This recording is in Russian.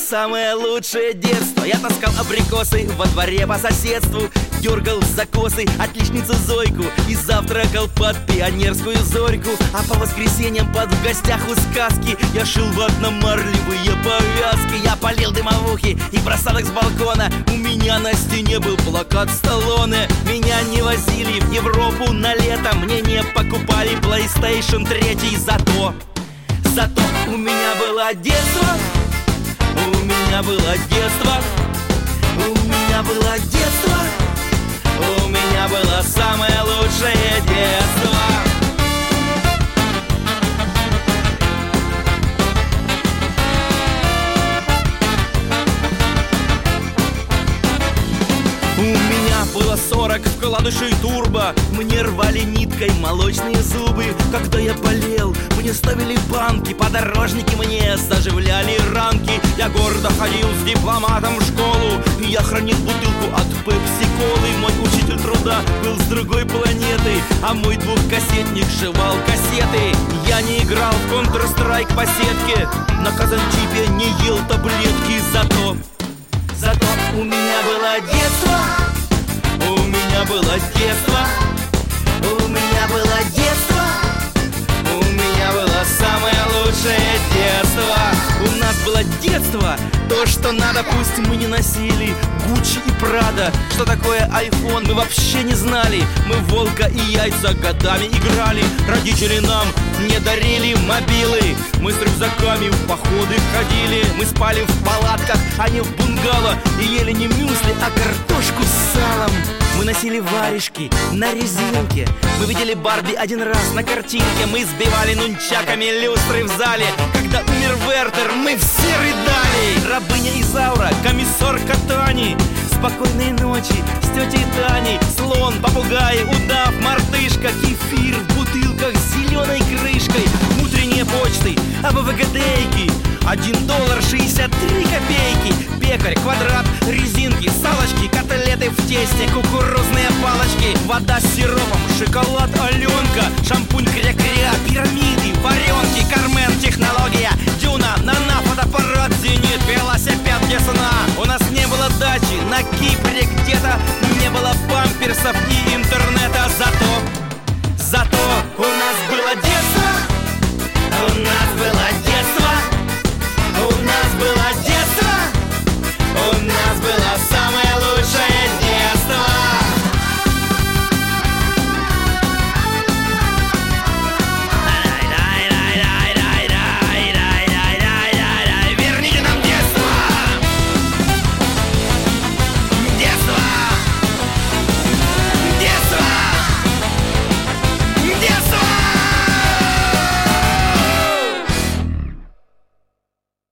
самое лучшее детство. Я таскал абрикосы во дворе по соседству, дергал за косы отличницу Зойку и завтракал под пионерскую зорьку. А по воскресеньям в гостях у сказки я шил ватно-марлевые повязки. Я полил дымовухи и бросал их с балкона. У меня на стене был плакат Сталлоне. Меня не возили в Европу на лето, мне не покупали PlayStation 3. Зато у меня было детство. У меня было детство. У меня было детство. У меня было самое лучшее детство. У меня было 40 вкладышей турбо. Мне рвали ниткой молочные зубы. Когда я болел, мне ставили банки. Подорожники мне заживляли ранки. Я гордо ходил с дипломатом в школу. И я хранил бутылку от пепси-колы. Мой учитель труда был с другой планеты, а мой двухкассетник жевал кассеты. Я не играл в Counter-Strike по сетке, на казантипе не ел таблетки. Зато у меня было детство. У меня было детство. У меня было детство. У меня было самое лучшее детство. У нас было детство, то, что надо, пусть мы не носили Гуччи и Прада. Что такое iPhone, мы вообще не знали. Мы в волка и яйца годами играли. Родители нам не дарили мобилы. Мы с рюкзаками в походы ходили. Мы спали в палатках, а не в бунгало. И ели не мюсли, а картошку с салом. Мы носили варежки на резинке. Мы видели Барби один раз на картинке. Мы сбивали нунчаками люстры в зале. Когда умер Вертер, мы все рыдали. Рабыня Изаура, комиссар Катани. Спокойной ночи с тетей Таней. Слон, попугай, удав, мартышка. Кефир в бутылках с зеленой крышкой. Утренние почты, АБВГДейки. $1.63. Пекарь, квадрат, резинки, салочки, котлеты в тесте, кукурузные палочки, вода с сиропом, шоколад Алена.